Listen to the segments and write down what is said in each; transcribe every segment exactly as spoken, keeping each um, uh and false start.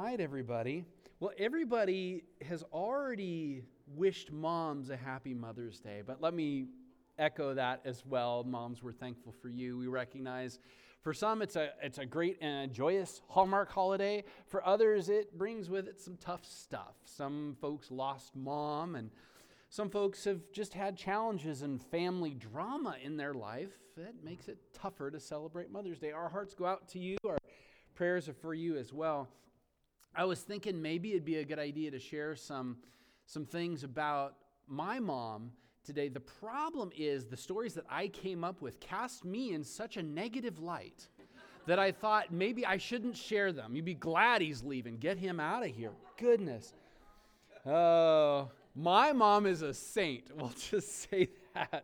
night, everybody. Well, everybody has already wished moms a happy Mother's Day, but let me echo that as well. Moms, we're thankful for you. We recognize for some it's a it's a great and joyous Hallmark holiday. For others, it brings with it some tough stuff. Some folks lost mom, and some folks have just had challenges and family drama in their life that makes it tougher to celebrate Mother's Day. Our hearts go out to you. Our prayers are for you as well. I was thinking maybe it'd be a good idea to share some, some things about my mom today. The problem is the stories that I came up with cast me in such a negative light that I thought maybe I shouldn't share them. You'd be glad he's leaving. Get him out of here. Goodness. Oh, my mom is a saint. We'll just say that.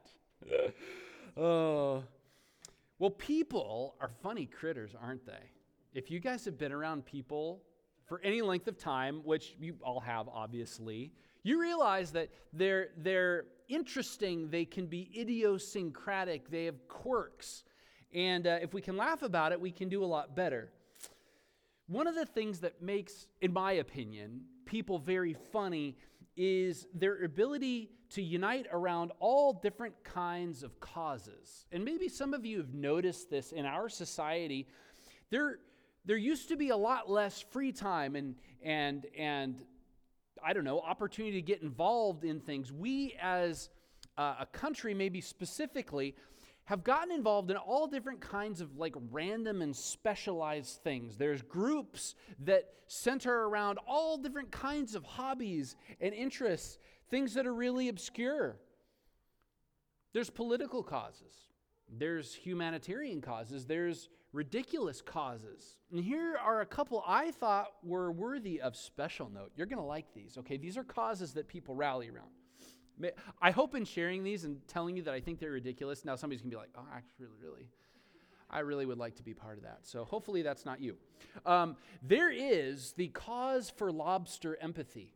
Oh. Well, people are funny critters, aren't they? If you guys have been around people for any length of time, which you all have, obviously, you realize that they're, they're interesting, they can be idiosyncratic, they have quirks. And uh, if we can laugh about it, we can do a lot better. One of the things that makes, in my opinion, people very funny is their ability to unite around all different kinds of causes. And maybe some of you have noticed this in our society. There, there used to be a lot less free time and and and I don't know, opportunity to get involved in things. We as uh, a country, maybe specifically, have gotten involved in all different kinds of like random and specialized things. There's groups that center around all different kinds of hobbies and interests, things that are really obscure. There's political causes. There's humanitarian causes. There's ridiculous causes. And here are a couple I thought were worthy of special note. You're going to like these, okay? These are causes that people rally around. I hope in sharing these and telling you that I think they're ridiculous, now somebody's going to be like, oh, actually, really, I really would like to be part of that. So hopefully that's not you. Um, there is the cause for lobster empathy.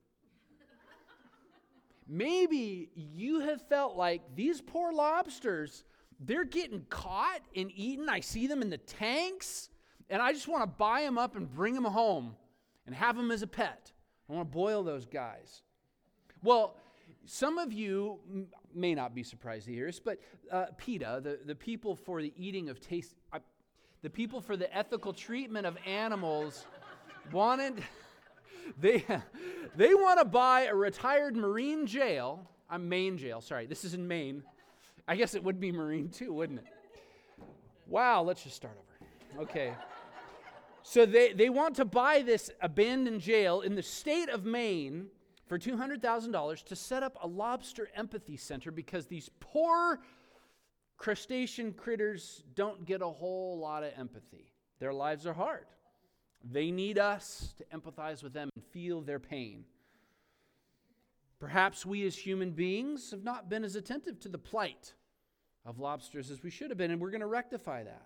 Maybe you have felt like these poor lobsters, they're getting caught and eaten. I see them in the tanks, and I just want to buy them up and bring them home and have them as a pet. I want to boil those guys. Well, some of you m- may not be surprised to hear this, but uh, PETA, the, the people for the eating of taste, uh, the people for the ethical treatment of animals, wanted, they, they want to buy a retired Marine jail, a Maine jail, sorry, this is in Maine. I guess it would be Marine too, wouldn't it? Wow, let's just start over. Okay. So they, they want to buy this abandoned jail in the state of Maine for two hundred thousand dollars to set up a lobster empathy center because these poor crustacean critters don't get a whole lot of empathy. Their lives are hard. They need us to empathize with them and feel their pain. Perhaps we as human beings have not been as attentive to the plight of lobsters as we should have been, and we're going to rectify that.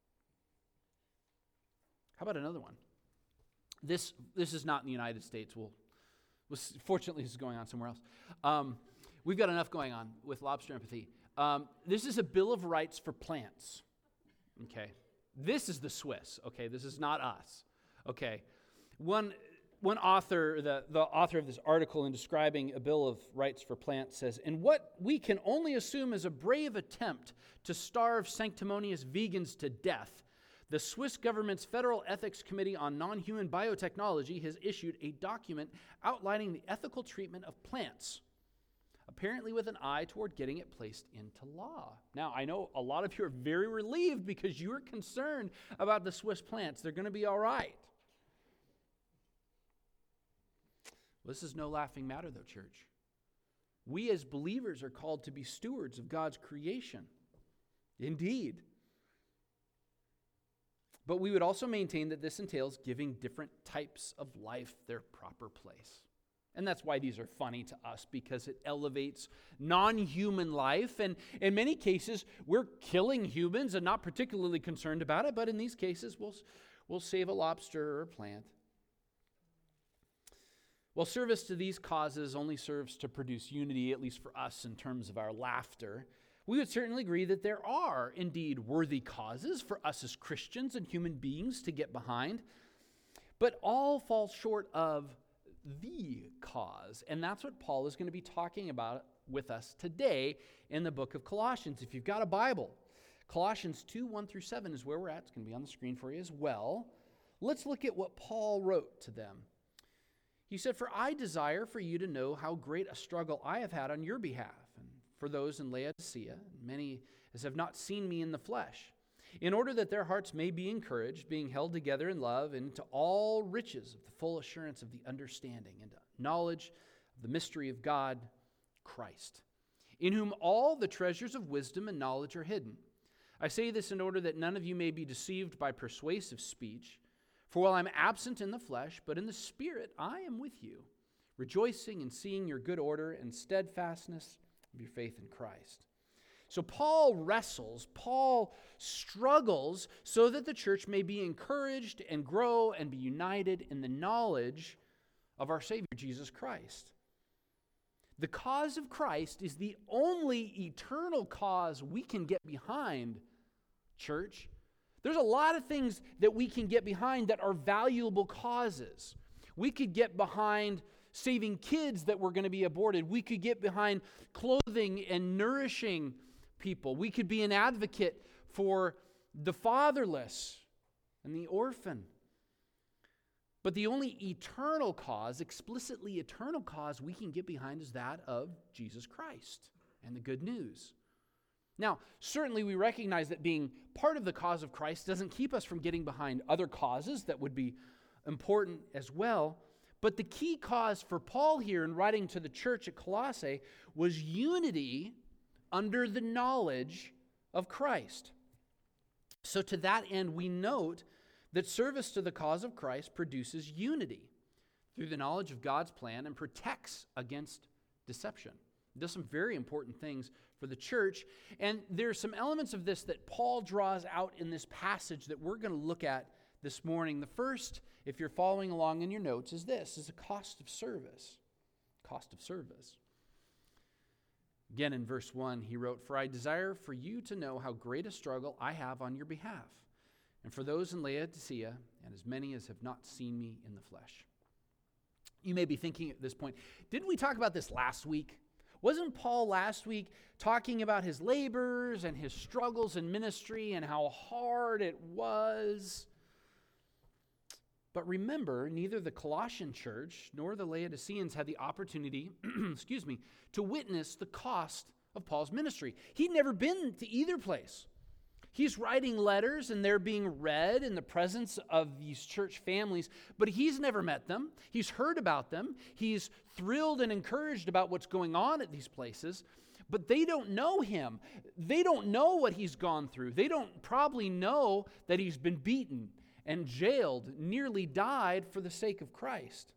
How about another one? This, this is not in the United States. We'll Was, fortunately, this is going on somewhere else. Um, we've got enough going on with lobster empathy. Um, this is a Bill of Rights for plants. Okay, this is the Swiss. Okay, this is not us. Okay, one one author, the the author of this article in describing a Bill of Rights for plants says, "In what we can only assume is a brave attempt to starve sanctimonious vegans to death, the Swiss government's Federal Ethics Committee on Non-Human Biotechnology has issued a document outlining the ethical treatment of plants, apparently with an eye toward getting it placed into law." Now, I know a lot of you are very relieved because you are concerned about the Swiss plants. They're going to be all right. This is no laughing matter, though, church. We as believers are called to be stewards of God's creation. Indeed. But we would also maintain that this entails giving different types of life their proper place. And that's why these are funny to us, because it elevates non-human life. And in many cases, we're killing humans and not particularly concerned about it. But in these cases, we'll, we'll save a lobster or a plant. Well, service to these causes only serves to produce unity, at least for us, in terms of our laughter. We would certainly agree that there are indeed worthy causes for us as Christians and human beings to get behind. But all falls short of the cause. And that's what Paul is going to be talking about with us today in the book of Colossians. If you've got a Bible, Colossians two, one through seven is where we're at. It's going to be on the screen for you as well. Let's look at what Paul wrote to them. He said, "For I desire for you to know how great a struggle I have had on your behalf, and for those in Laodicea, many as have not seen me in the flesh, in order that their hearts may be encouraged, being held together in love, and to all riches of the full assurance of the understanding and knowledge of the mystery of God, Christ, in whom all the treasures of wisdom and knowledge are hidden. I say this in order that none of you may be deceived by persuasive speech. For while I'm absent in the flesh, but in the Spirit I am with you, rejoicing and seeing your good order and steadfastness of your faith in Christ." So Paul wrestles, Paul struggles so that the church may be encouraged and grow and be united in the knowledge of our Savior, Jesus Christ. The cause of Christ is the only eternal cause we can get behind, church. There's a lot of things that we can get behind that are valuable causes. We could get behind saving kids that were going to be aborted. We could get behind clothing and nourishing people. We could be an advocate for the fatherless and the orphan. But the only eternal cause, explicitly eternal cause we can get behind is that of Jesus Christ and the good news. Now, certainly we recognize that being part of the cause of Christ doesn't keep us from getting behind other causes that would be important as well. But the key cause for Paul here in writing to the church at Colossae was unity under the knowledge of Christ. So to that end, we note that service to the cause of Christ produces unity through the knowledge of God's plan and protects against deception. It does some very important things for the church. And there's some elements of this that Paul draws out in this passage that we're going to look at this morning. The first, if you're following along in your notes, is this, is a cost of service. Cost of service. Again, in verse one, he wrote, "For I desire for you to know how great a struggle I have on your behalf, and for those in Laodicea, and as many as have not seen me in the flesh." You may be thinking at this point, didn't we talk about this last week? Wasn't Paul last week talking about his labors and his struggles in ministry and how hard it was? But remember, neither the Colossian church nor the Laodiceans had the opportunity, excuse me, to witness the cost of Paul's ministry. He'd never been to either place. He's writing letters and they're being read in the presence of these church families, but he's never met them. He's heard about them. He's thrilled and encouraged about what's going on at these places, but they don't know him. They don't know what he's gone through. They don't probably know that he's been beaten and jailed, nearly died for the sake of Christ.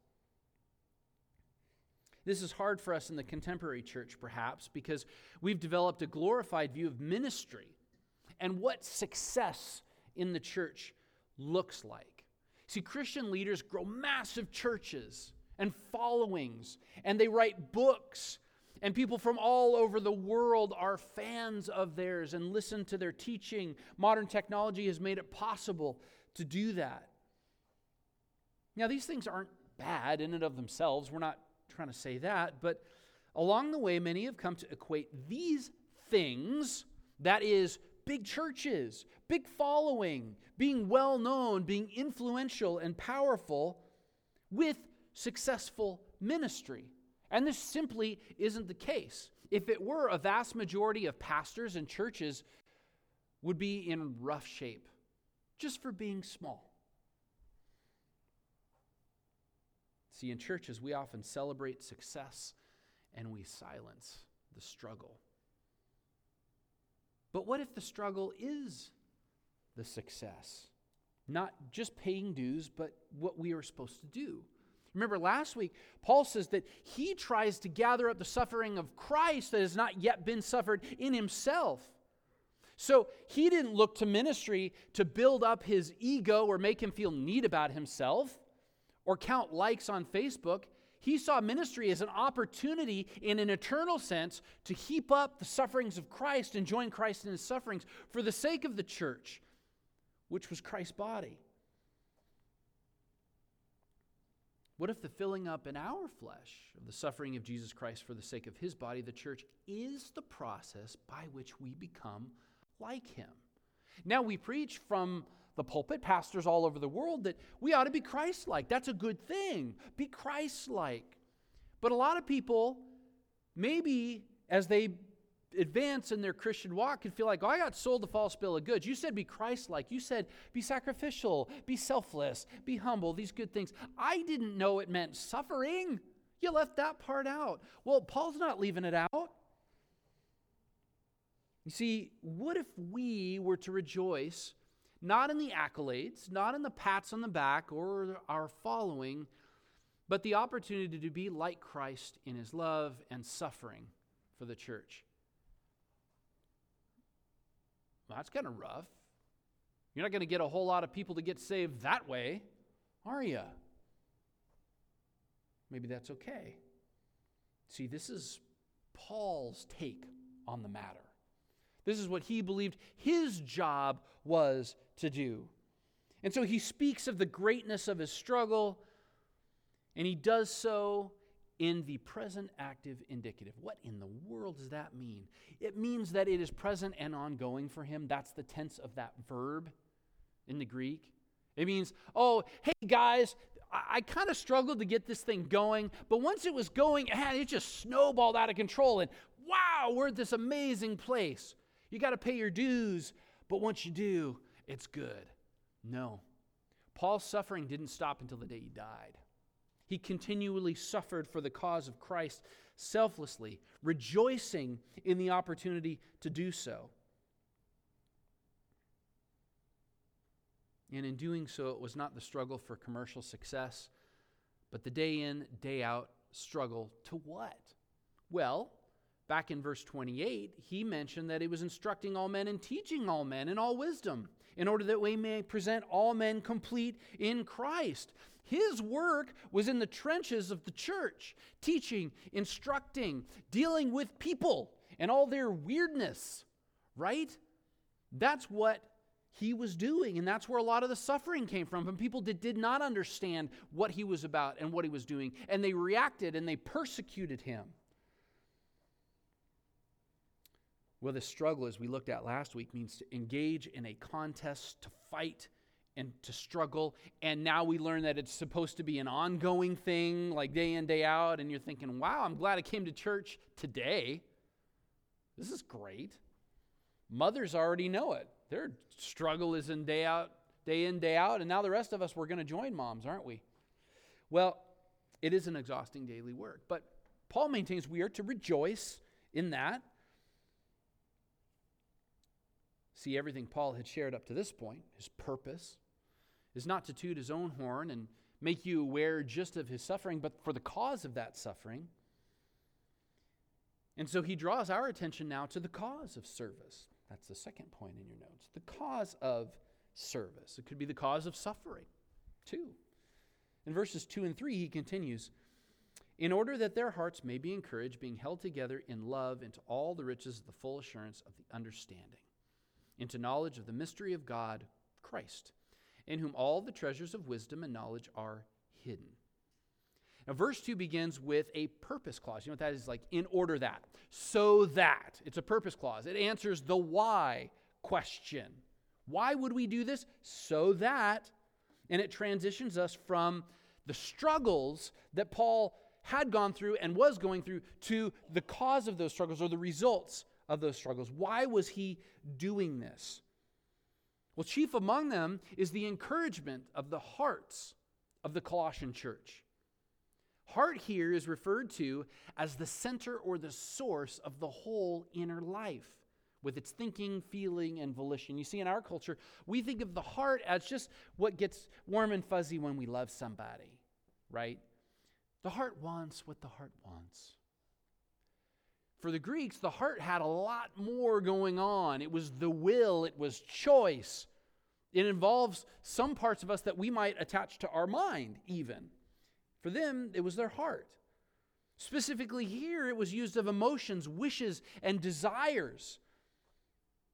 This is hard for us in the contemporary church, perhaps, because we've developed a glorified view of ministry and what success in the church looks like. See, Christian leaders grow massive churches and followings, and they write books, and people from all over the world are fans of theirs and listen to their teaching. Modern technology has made it possible to do that. Now, these things aren't bad in and of themselves. We're not trying to say that, but along the way, many have come to equate these things, that is, big churches, big following, being well known, being influential and powerful, with successful ministry. And this simply isn't the case. If it were, a vast majority of pastors and churches would be in rough shape just for being small. See, in churches, we often celebrate success and we silence the struggle. But what if the struggle is the success? Not just paying dues, but what we are supposed to do. Remember last week, Paul says that he tries to gather up the suffering of Christ that has not yet been suffered in himself. So he didn't look to ministry to build up his ego or make him feel neat about himself or count likes on Facebook. He saw ministry as an opportunity in an eternal sense to heap up the sufferings of Christ and join Christ in his sufferings for the sake of the church, which was Christ's body. What if the filling up in our flesh of the suffering of Jesus Christ for the sake of his body, the church, is the process by which we become like him? Now, we preach from the pulpit, pastors all over the world, that we ought to be Christ-like. That's a good thing. Be Christ-like. But a lot of people, maybe as they advance in their Christian walk, can feel like, oh, I got sold a false bill of goods. You said be Christ-like. You said be sacrificial, be selfless, be humble, these good things. I didn't know it meant suffering. You left that part out. Well, Paul's not leaving it out. You see, what if we were to rejoice not in the accolades, not in the pats on the back or our following, but the opportunity to be like Christ in his love and suffering for the church? Well, that's kind of rough. You're not going to get a whole lot of people to get saved that way, are you? Maybe that's okay. See, this is Paul's take on the matter. This is what he believed his job was to do. And so he speaks of the greatness of his struggle, and he does so in the present active indicative. What in the world does that mean? It means that it is present and ongoing for him. That's the tense of that verb in the Greek. It means, oh, hey guys, I, I kind of struggled to get this thing going, but once it was going, it just snowballed out of control, and wow, we're at this amazing place. You got to pay your dues, but once you do, it's good. No. Paul's suffering didn't stop until the day he died. He continually suffered for the cause of Christ selflessly, rejoicing in the opportunity to do so. And in doing so, it was not the struggle for commercial success, but the day in, day out struggle to what? Well, back in verse twenty-eight, he mentioned that he was instructing all men and teaching all men in all wisdom, in order that we may present all men complete in Christ. His work was in the trenches of the church, teaching, instructing, dealing with people and all their weirdness, right? That's what he was doing, and that's where a lot of the suffering came from, from people that did not understand what he was about and what he was doing, and they reacted and they persecuted him. Well, the struggle, as we looked at last week, means to engage in a contest, to fight, and to struggle. And now we learn that it's supposed to be an ongoing thing, like day in, day out. And you're thinking, wow, I'm glad I came to church today. This is great. Mothers already know it. Their struggle is in day out, day in, day out. And now the rest of us, we're going to join moms, aren't we? Well, it is an exhausting daily work. But Paul maintains we are to rejoice in that. See, everything Paul had shared up to this point, his purpose, is not to toot his own horn and make you aware just of his suffering, but for the cause of that suffering. And so he draws our attention now to the cause of service. That's the second point in your notes. The cause of service. It could be the cause of suffering, too. In verses two and three, he continues, in order that their hearts may be encouraged, being held together in love into all the riches of the full assurance of the understanding, into knowledge of the mystery of God, Christ, in whom all the treasures of wisdom and knowledge are hidden. Now, verse two begins with a purpose clause. You know what that is? Like, in order that. So that. It's a purpose clause. It answers the why question. Why would we do this? So that. And it transitions us from the struggles that Paul had gone through and was going through to the cause of those struggles or the results of those struggles. Why was he doing this? Well, chief among them is the encouragement of the hearts of the Colossian church. Heart here is referred to as the center or the source of the whole inner life, with its thinking, feeling, and volition. You see, in our culture, we think of the heart as just what gets warm and fuzzy when we love somebody, right? The heart wants what the heart wants. For the Greeks, the heart had a lot more going on. It was the will, it was choice. It involves some parts of us that we might attach to our mind, even. For them, it was their heart. Specifically here, it was used of emotions, wishes, and desires.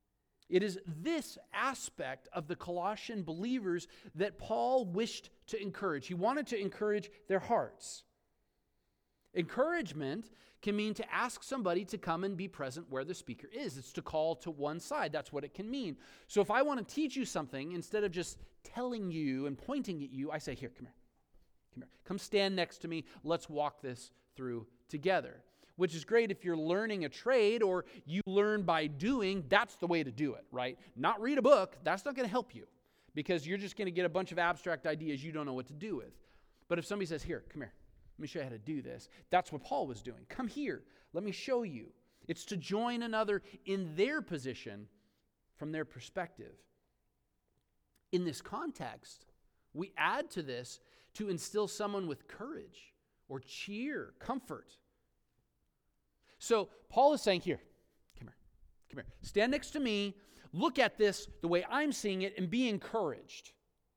It is this aspect of the Colossian believers that Paul wished to encourage. He wanted to encourage their hearts. Encouragement can mean to ask somebody to come and be present where the speaker is. It's to call to one side. That's what it can mean. So if I want to teach you something, instead of just telling you and pointing at you, I say, here, come here. Come here. Come stand next to me. Let's walk this through together. Which is great if you're learning a trade or you learn by doing. That's the way to do it, right? Not read a book. That's not going to help you because you're just going to get a bunch of abstract ideas you don't know what to do with. But if somebody says, here, come here. Let me show you how to do this. That's what Paul was doing. Come here. Let me show you. It's to join another in their position from their perspective. In this context, we add to this to instill someone with courage or cheer, comfort. So Paul is saying, here, come here, come here. Stand next to me. Look at this the way I'm seeing it and be encouraged.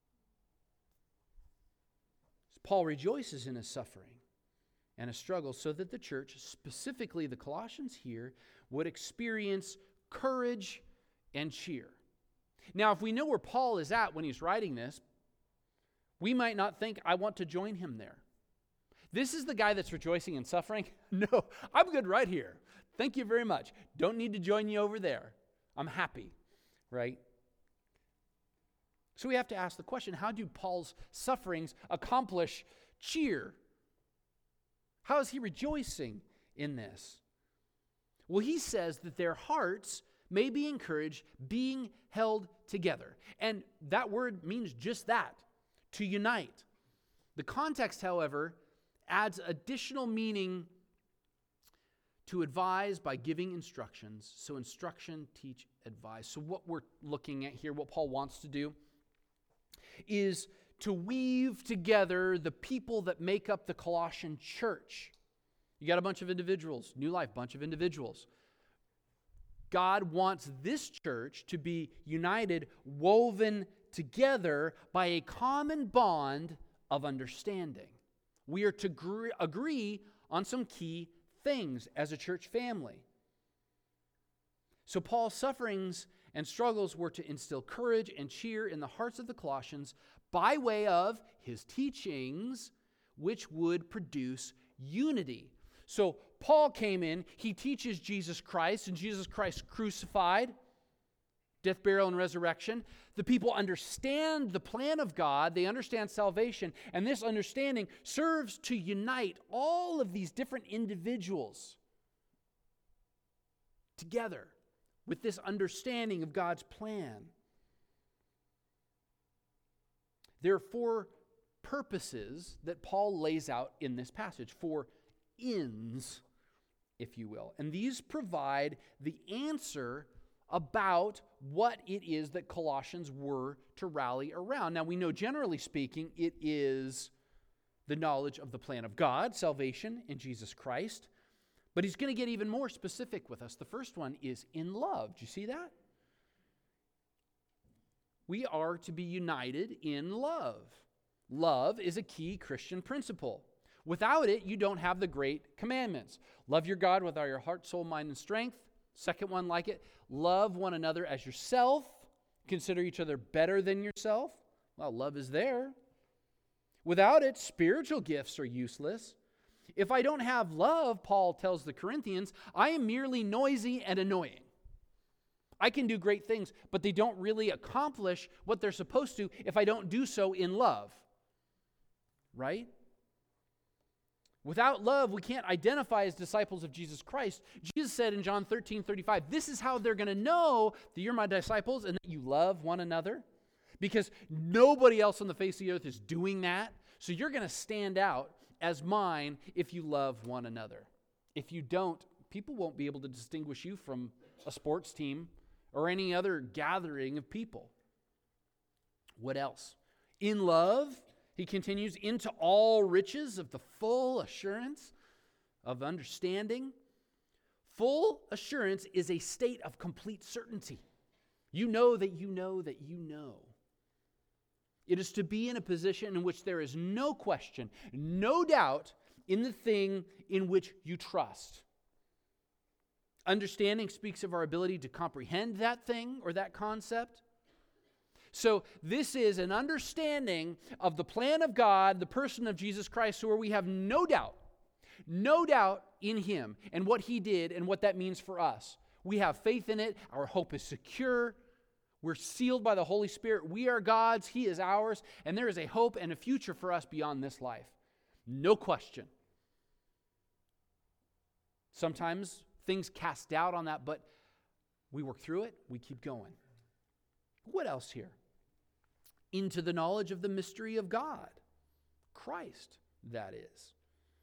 Paul rejoices in his suffering and his struggle so that the church, specifically the Colossians here, would experience courage and cheer. Now, if we know where Paul is at when he's writing this, we might not think, I want to join him there. This is the guy that's rejoicing in suffering? No, I'm good right here. Thank you very much. Don't need to join you over there. I'm happy, right? So we have to ask the question, how do Paul's sufferings accomplish cheer? How is he rejoicing in this? Well, he says that their hearts may be encouraged, being held together. And that word means just that, to unite. The context, however, adds additional meaning to advise by giving instructions. So instruction, teach, advise. So what we're looking at here, what Paul wants to do, is to weave together the people that make up the Colossian church. You got a bunch of individuals, New Life, bunch of individuals. God wants this church to be united, woven together by a common bond of understanding. We are to agree, agree on some key things as a church family. So Paul's sufferings and struggles were to instill courage and cheer in the hearts of the Colossians by way of his teachings, which would produce unity. So Paul came in, he teaches Jesus Christ, and Jesus Christ crucified, death, burial, and resurrection. The people understand the plan of God, they understand salvation, and this understanding serves to unite all of these different individuals together with this understanding of God's plan. There are four purposes that Paul lays out in this passage, four ends, if you will. And these provide the answer about what it is that Colossians were to rally around. Now, we know, generally speaking, it is the knowledge of the plan of God, salvation in Jesus Christ. But he's going to get even more specific with us. The first one is in love. Do you see that? We are to be united in love. Love is a key Christian principle. Without it, you don't have the great commandments. Love your God with all your heart, soul, mind, and strength. Second one like it, love one another as yourself. Consider each other better than yourself. Well, love is there. Without it, spiritual gifts are useless. If I don't have love, Paul tells the Corinthians, I am merely noisy and annoying. I can do great things, but they don't really accomplish what they're supposed to if I don't do so in love. Right? Without love, we can't identify as disciples of Jesus Christ. Jesus said in John thirteen thirty-five, this is how they're going to know that you're my disciples and that you love one another. Because nobody else on the face of the earth is doing that. So you're going to stand out as mine if you love one another. If you don't, people won't be able to distinguish you from a sports team or any other gathering of people. What else? In love, he continues, into all riches of the full assurance of understanding. Full assurance is a state of complete certainty. You know that you know that you know. It is to be in a position in which there is no question, no doubt in the thing in which you trust. Understanding speaks of our ability to comprehend that thing or that concept. So this is an understanding of the plan of God, the person of Jesus Christ, where we have no doubt, no doubt in Him and what He did and what that means for us. We have faith in it. Our hope is secure. We're sealed by the Holy Spirit. We are God's. He is ours. And there is a hope and a future for us beyond this life. No question. Sometimes things cast doubt on that, but we work through it. We keep going. What else here? Into the knowledge of the mystery of God. Christ, that is.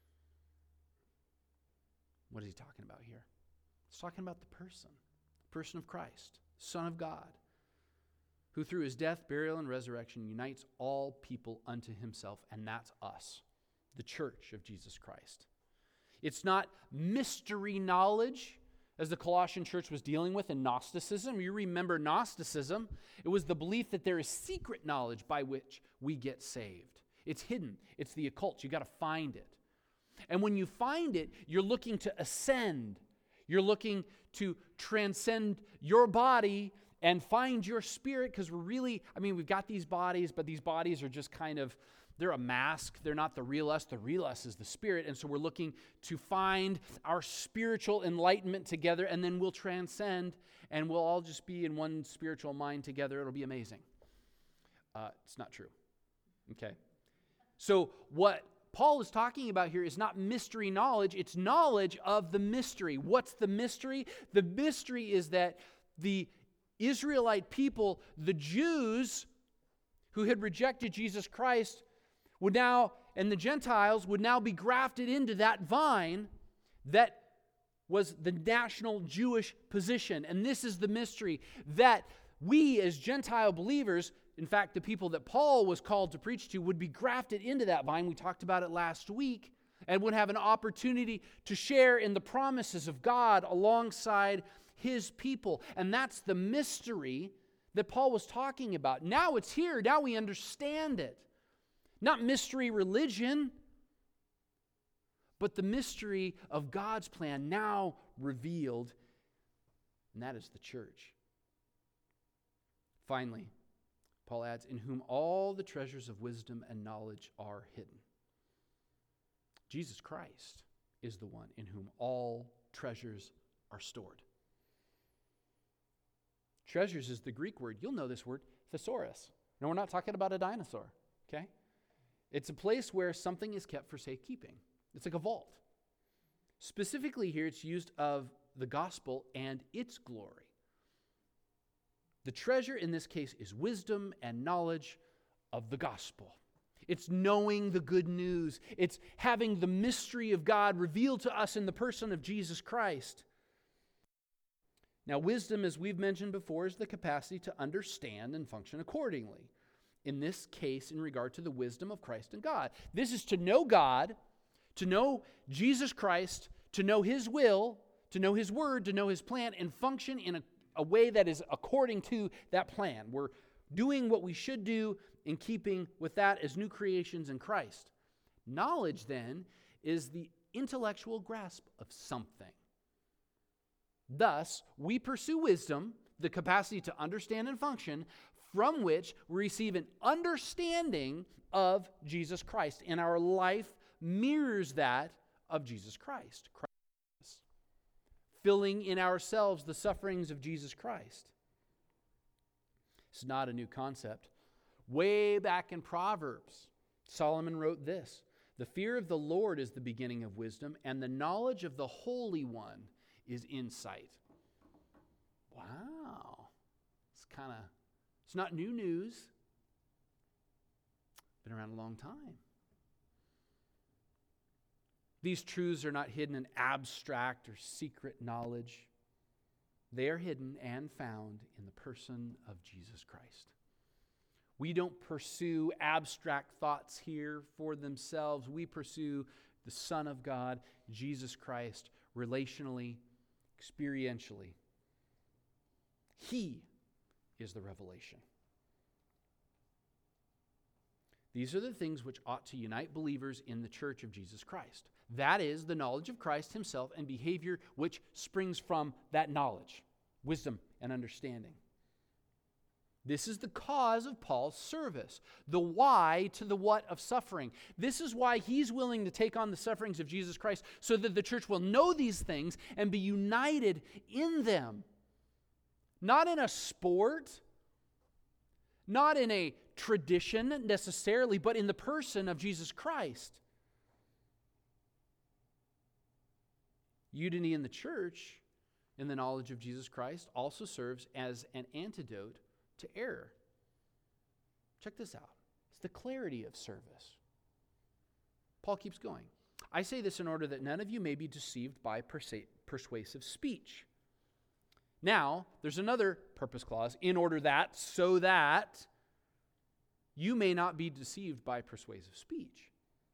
What is he talking about here? He's talking about the person. The person of Christ, Son of God, who through his death, burial, and resurrection unites all people unto himself, and that's us, the church of Jesus Christ. It's not mystery knowledge, as the Colossian church was dealing with in Gnosticism. You remember Gnosticism. It was the belief that there is secret knowledge by which we get saved. It's hidden. It's the occult. You got to find it. And when you find it, you're looking to ascend. You're looking to transcend your body and find your spirit, because we're really, I mean, we've got these bodies, but these bodies are just kind of, they're a mask. They're not the real us. The real us is the Spirit. And so we're looking to find our spiritual enlightenment together, and then we'll transcend, and we'll all just be in one spiritual mind together. It'll be amazing. Uh, it's not true. Okay? So what Paul is talking about here is not mystery knowledge. It's knowledge of the mystery. What's the mystery? The mystery is that the Israelite people, the Jews who had rejected Jesus Christ, would now, and the Gentiles would now be grafted into that vine that was the national Jewish position. And this is the mystery, that we as Gentile believers, in fact, the people that Paul was called to preach to, would be grafted into that vine. We talked about it last week, and would have an opportunity to share in the promises of God alongside His people. And that's the mystery that Paul was talking about. Now it's here. Now we understand it. Not mystery religion, but the mystery of God's plan now revealed, and that is the church. Finally, Paul adds, in whom all the treasures of wisdom and knowledge are hidden. Jesus Christ is the one in whom all treasures are stored. Treasures is the Greek word. You'll know this word, thesaurus. No, we're not talking about a dinosaur, okay? It's a place where something is kept for safekeeping. It's like a vault. Specifically here, it's used of the gospel and its glory. The treasure in this case is wisdom and knowledge of the gospel. It's knowing the good news. It's having the mystery of God revealed to us in the person of Jesus Christ. Now, wisdom, as we've mentioned before, is the capacity to understand and function accordingly. In this case, in regard to the wisdom of Christ and God. This is to know God, to know Jesus Christ, to know His will, to know His word, to know His plan, and function in a, a way that is according to that plan. We're doing what we should do in keeping with that as new creations in Christ. Knowledge, then, is the intellectual grasp of something. Thus, we pursue wisdom, the capacity to understand and function, from which we receive an understanding of Jesus Christ. And our life mirrors that of Jesus Christ. Christ, filling in ourselves the sufferings of Jesus Christ. It's not a new concept. Way back in Proverbs, Solomon wrote this: the fear of the Lord is the beginning of wisdom, and the knowledge of the Holy One is insight. Wow. It's kind of, it's not new news. Been around a long time. These truths are not hidden in abstract or secret knowledge. They are hidden and found in the person of Jesus Christ. We don't pursue abstract thoughts here for themselves. We pursue the Son of God, Jesus Christ, relationally, experientially. He is the revelation. These are the things which ought to unite believers in the church of Jesus Christ. That is the knowledge of Christ himself and behavior which springs from that knowledge, wisdom and understanding. This is the cause of Paul's service, the why to the what of suffering. This is why he's willing to take on the sufferings of Jesus Christ, so that the church will know these things and be united in them. Not in a sport, not in a tradition necessarily, but in the person of Jesus Christ. Unity in the church, in the knowledge of Jesus Christ, also serves as an antidote to error. Check this out. It's the clarity of service. Paul keeps going. I say this in order that none of you may be deceived by persa- persuasive speech. Now, there's another purpose clause, in order that, so that you may not be deceived by persuasive speech.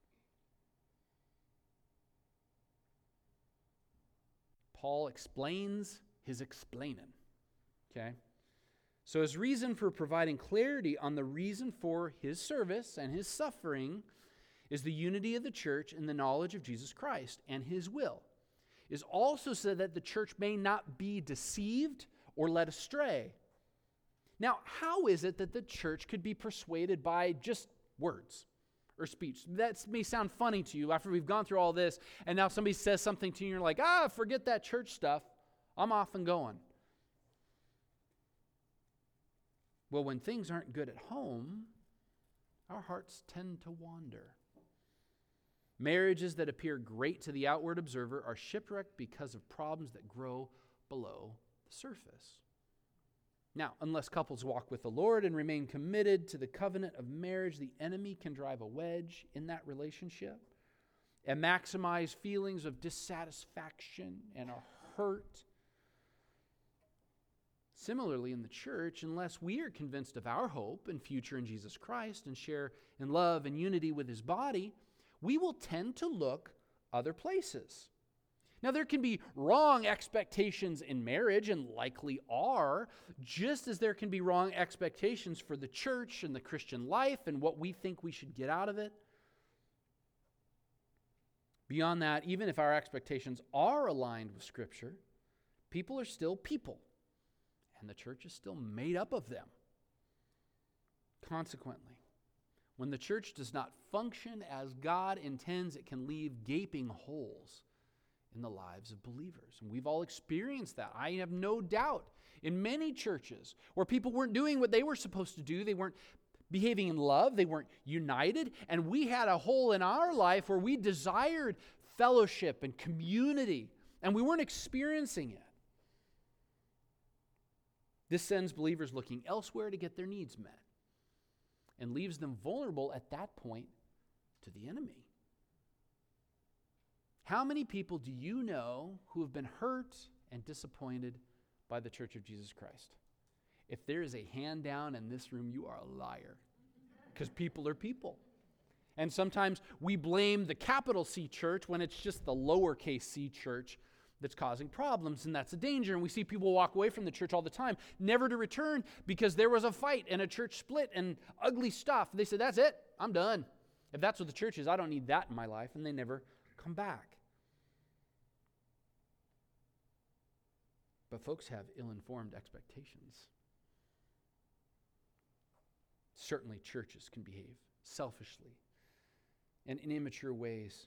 Paul explains his explaining. Okay? So his reason for providing clarity on the reason for his service and his suffering is the unity of the church in the knowledge of Jesus Christ and his will. Is also so that the church may not be deceived or led astray. Now, how is it that the church could be persuaded by just words or speech? That may sound funny to you after we've gone through all this, and now somebody says something to you and you're like, ah, forget that church stuff. I'm off and going. Well, when things aren't good at home, our hearts tend to wander. Marriages that appear great to the outward observer are shipwrecked because of problems that grow below the surface. Now, unless couples walk with the Lord and remain committed to the covenant of marriage, the enemy can drive a wedge in that relationship and maximize feelings of dissatisfaction and a hurt. Similarly, in the church, unless we are convinced of our hope and future in Jesus Christ and share in love and unity with his body, we will tend to look other places. Now, there can be wrong expectations in marriage, and likely are, just as there can be wrong expectations for the church and the Christian life and what we think we should get out of it. Beyond that, even if our expectations are aligned with Scripture, people are still people, and the church is still made up of them. Consequently, when the church does not function as God intends, it can leave gaping holes in the lives of believers. And we've all experienced that. I have no doubt in many churches where people weren't doing what they were supposed to do. They weren't behaving in love. They weren't united. And we had a hole in our life where we desired fellowship and community, and we weren't experiencing it. This sends believers looking elsewhere to get their needs met and leaves them vulnerable at that point to the enemy. How many people do you know who have been hurt and disappointed by the Church of Jesus Christ? If there is a hand down in this room, you are a liar, because people are people. And sometimes we blame the capital C church when it's just the lowercase c church that's causing problems, and that's a danger. And we see people walk away from the church all the time, never to return because there was a fight and a church split and ugly stuff. They said, that's it, I'm done. If that's what the church is, I don't need that in my life, and they never come back. But folks have ill-informed expectations. Certainly churches can behave selfishly and in immature ways.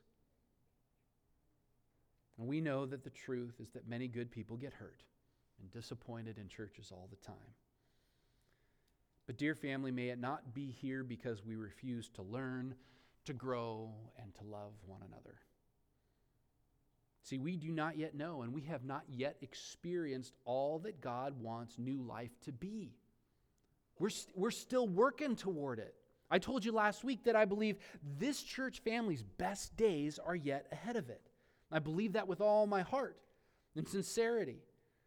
And we know that the truth is that many good people get hurt and disappointed in churches all the time. But dear family, may it not be here because we refuse to learn, to grow, and to love one another. See, we do not yet know, and we have not yet experienced all that God wants new life to be. We're, st- we're still working toward it. I told you last week that I believe this church family's best days are yet ahead of it. I believe that with all my heart and sincerity.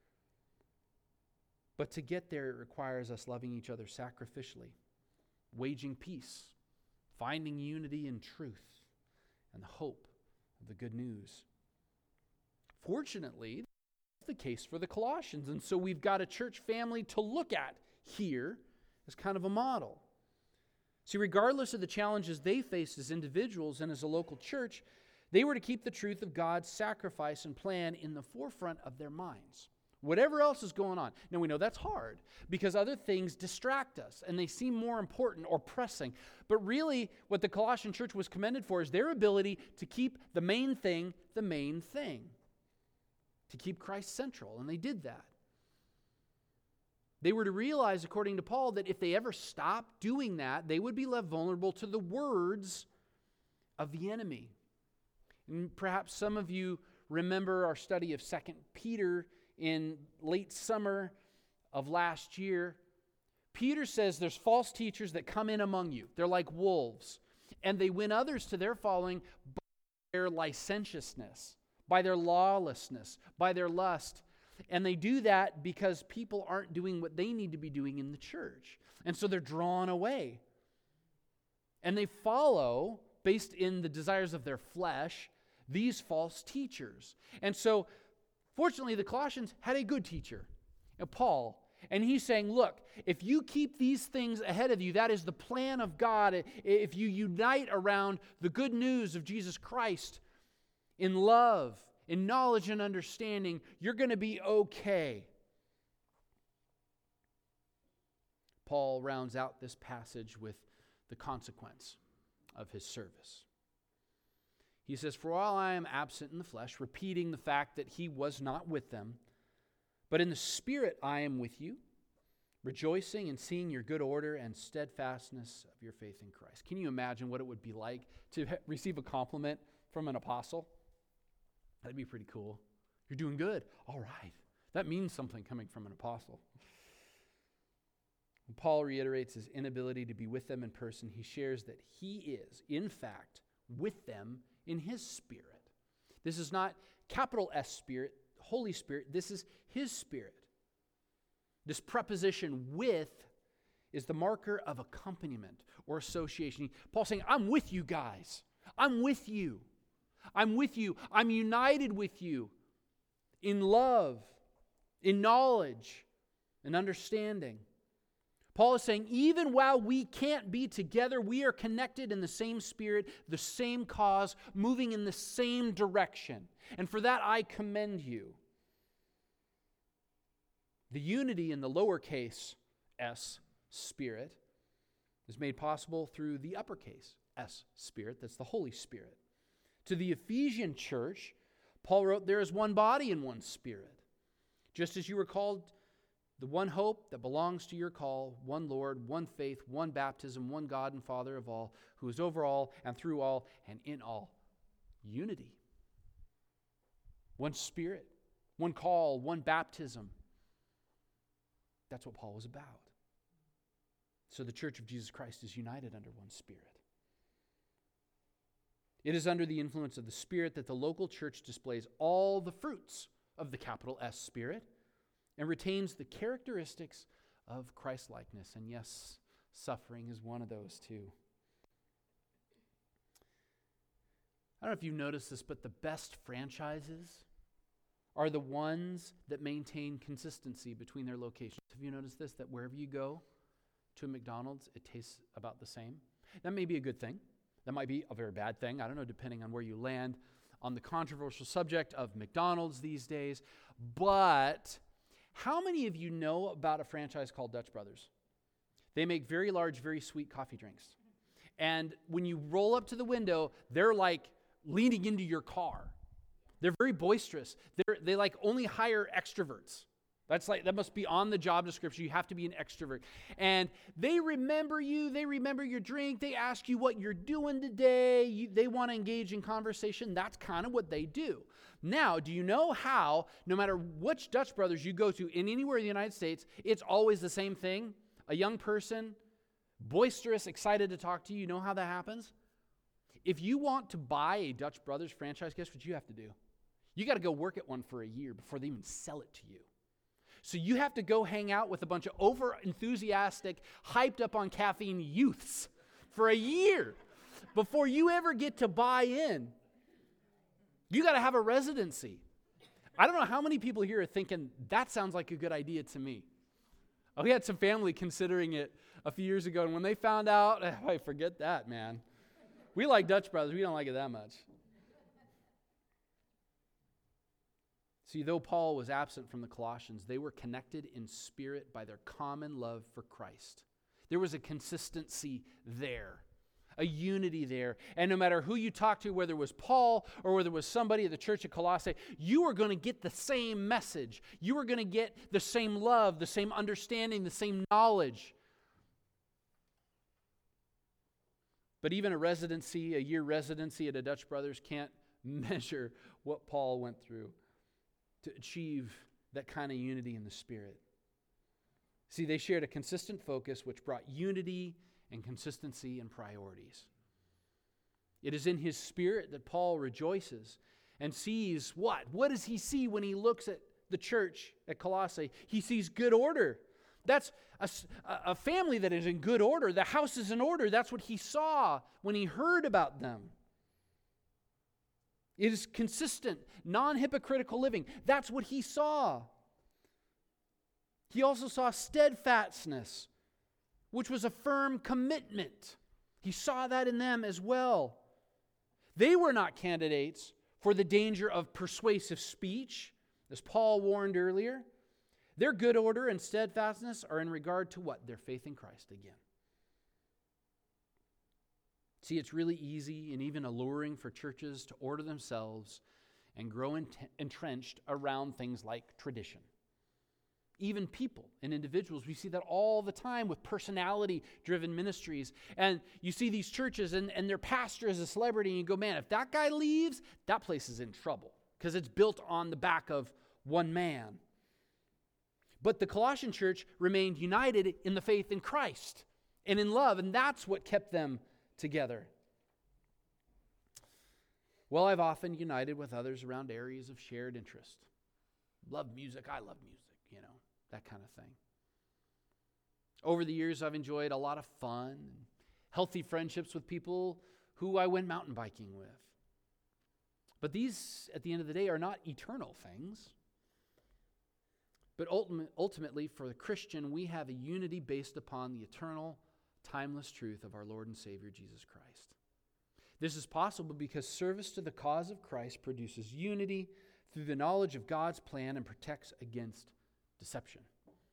But to get there, it requires us loving each other sacrificially, waging peace, finding unity in truth, and the hope of the good news. Fortunately, that's the case for the Colossians, and so we've got a church family to look at here as kind of a model. See, regardless of the challenges they faced as individuals and as a local church, they were to keep the truth of God's sacrifice and plan in the forefront of their minds. Whatever else is going on. Now we know that's hard because other things distract us and they seem more important or pressing. But really what the Colossian church was commended for is their ability to keep the main thing the main thing. To keep Christ central, and they did that. They were to realize, according to Paul, that if they ever stopped doing that, they would be left vulnerable to the words of the enemy. And perhaps some of you remember our study of Second Peter in late summer of last year. Peter says there's false teachers that come in among you. They're like wolves. And they win others to their following by their licentiousness, by their lawlessness, by their lust. And they do that because people aren't doing what they need to be doing in the church. And so they're drawn away. And they follow, based in the desires of their flesh, these false teachers. And so, fortunately, the Colossians had a good teacher, Paul. And he's saying, look, if you keep these things ahead of you, that is the plan of God. If you unite around the good news of Jesus Christ in love, in knowledge and understanding, you're going to be okay. Paul rounds out this passage with the consequence of his service. He says, "For while I am absent in the flesh," repeating the fact that he was not with them, "but in the Spirit I am with you, rejoicing and seeing your good order and steadfastness of your faith in Christ." Can you imagine what it would be like to receive a compliment from an apostle? That'd be pretty cool. You're doing good. All right. That means something coming from an apostle. When Paul reiterates his inability to be with them in person, he shares that he is, in fact, with them in his Spirit. This is not capital S Spirit, Holy Spirit. This is his Spirit. This preposition "with" is the marker of accompaniment or association. Paul's saying, I'm with you guys. I'm with you. I'm with you. I'm united with you in love, in knowledge, and understanding. Paul is saying, even while we can't be together, we are connected in the same spirit, the same cause, moving in the same direction. And for that, I commend you. The unity in the lowercase s Spirit is made possible through the uppercase S Spirit. That's the Holy Spirit. To the Ephesian church, Paul wrote, "There is one body and one Spirit. Just as you were called the one hope that belongs to your call, one Lord, one faith, one baptism, one God and Father of all, who is over all and through all and in all." Unity. One Spirit, one call, one baptism. That's what Paul was about. So the Church of Jesus Christ is united under one Spirit. It is under the influence of the Spirit that the local church displays all the fruits of the capital S Spirit and retains the characteristics of Christ-likeness. And yes, suffering is one of those too. I don't know if you've noticed this, but the best franchises are the ones that maintain consistency between their locations. Have you noticed this, that wherever you go to a McDonald's, it tastes about the same? That may be a good thing. That might be a very bad thing. I don't know, depending on where you land on the controversial subject of McDonald's these days. But how many of you know about a franchise called Dutch Brothers? They make very large, very sweet coffee drinks. And when you roll up to the window, they're like leaning into your car. They're very boisterous. They're, they like only hire extroverts. That's like, that must be on the job description. You have to be an extrovert. And they remember you. They remember your drink. They ask you what you're doing today. You, they want to engage in conversation. That's kind of what they do. Now, do you know how, no matter which Dutch Brothers you go to in anywhere in the United States, it's always the same thing? A young person, boisterous, excited to talk to you. You know how that happens? If you want to buy a Dutch Brothers franchise, guess what you have to do? You got to go work at one for a year before they even sell it to you. So you have to go hang out with a bunch of over-enthusiastic, hyped up on caffeine youths for a year before you ever get to buy in. You got to have a residency. I don't know how many people here are thinking, that sounds like a good idea to me. We had some family considering it a few years ago, and when they found out, I forget that, man. We like Dutch Brothers. We don't like it that much. See, though Paul was absent from the Colossians, they were connected in spirit by their common love for Christ. There was a consistency there, a unity there. And no matter who you talk to, whether it was Paul or whether it was somebody at the church at Colossae, you were going to get the same message. You were going to get the same love, the same understanding, the same knowledge. But even a residency, a year residency at a Dutch Brothers can't measure what Paul went through to achieve that kind of unity in the Spirit. See, they shared a consistent focus which brought unity and consistency and priorities. It is in his Spirit that Paul rejoices and sees what? What does he see when he looks at the church at Colossae? He sees good order. That's a, a family that is in good order. The house is in order. That's what he saw when he heard about them. It is consistent, non-hypocritical living. That's what he saw. He also saw steadfastness, which was a firm commitment. He saw that in them as well. They were not candidates for the danger of persuasive speech, as Paul warned earlier. Their good order and steadfastness are in regard to what? Their faith in Christ again. See, it's really easy and even alluring for churches to order themselves and grow ent- entrenched around things like tradition. Even people and individuals, we see that all the time with personality-driven ministries. And you see these churches and, and their pastor is a celebrity, and you go, man, if that guy leaves, that place is in trouble because it's built on the back of one man. But the Colossian church remained united in the faith in Christ and in love, and that's what kept them together. Well, I've often united with others around areas of shared interest. Love music, I love music, you know, that kind of thing. Over the years, I've enjoyed a lot of fun, and healthy friendships with people who I went mountain biking with. But these, at the end of the day, are not eternal things. But ultimate, ultimately, for the Christian, we have a unity based upon the eternal, timeless truth of our Lord and Savior, Jesus Christ. This is possible because service to the cause of Christ produces unity through the knowledge of God's plan and protects against deception.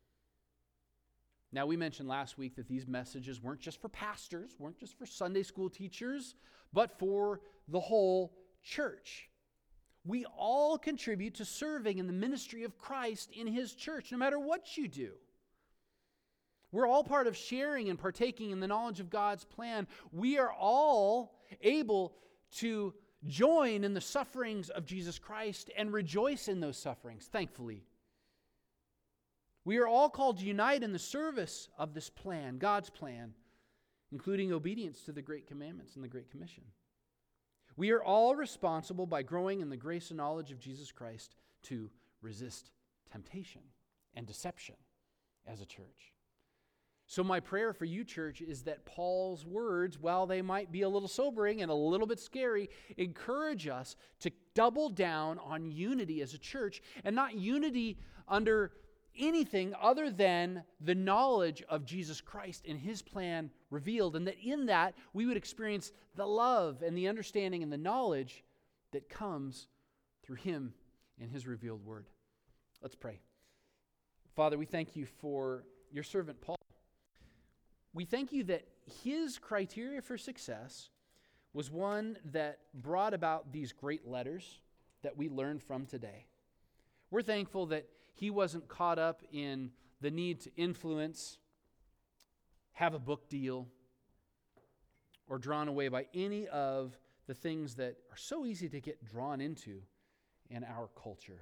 Now, we mentioned last week that these messages weren't just for pastors, weren't just for Sunday school teachers, but for the whole church. We all contribute to serving in the ministry of Christ in His church, no matter what you do. We're all part of sharing and partaking in the knowledge of God's plan. We are all able to join in the sufferings of Jesus Christ and rejoice in those sufferings, thankfully. We are all called to unite in the service of this plan, God's plan, including obedience to the great commandments and the Great Commission. We are all responsible by growing in the grace and knowledge of Jesus Christ to resist temptation and deception as a church. So my prayer for you, church, is that Paul's words, while they might be a little sobering and a little bit scary, encourage us to double down on unity as a church, and not unity under anything other than the knowledge of Jesus Christ and His plan revealed, and that in that we would experience the love and the understanding and the knowledge that comes through Him and His revealed word. Let's pray. Father, we thank you for your servant Paul. We thank you that his criteria for success was one that brought about these great letters that we learned from today. We're thankful that he wasn't caught up in the need to influence, have a book deal, or drawn away by any of the things that are so easy to get drawn into in our culture.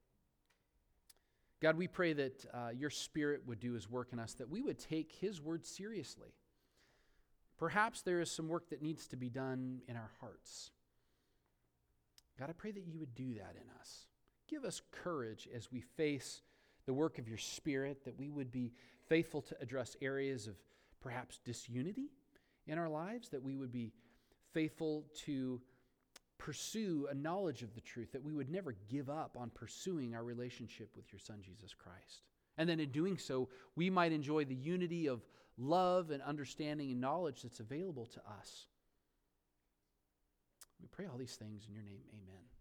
God, we pray that uh, your Spirit would do his work in us, that we would take his word seriously. Perhaps there is some work that needs to be done in our hearts. God, I pray that you would do that in us. Give us courage as we face the work of your Spirit, that we would be faithful to address areas of perhaps disunity in our lives, that we would be faithful to pursue a knowledge of the truth, that we would never give up on pursuing our relationship with your Son, Jesus Christ. And then in doing so, we might enjoy the unity of love and understanding and knowledge that's available to us. We pray all these things in your name. Amen.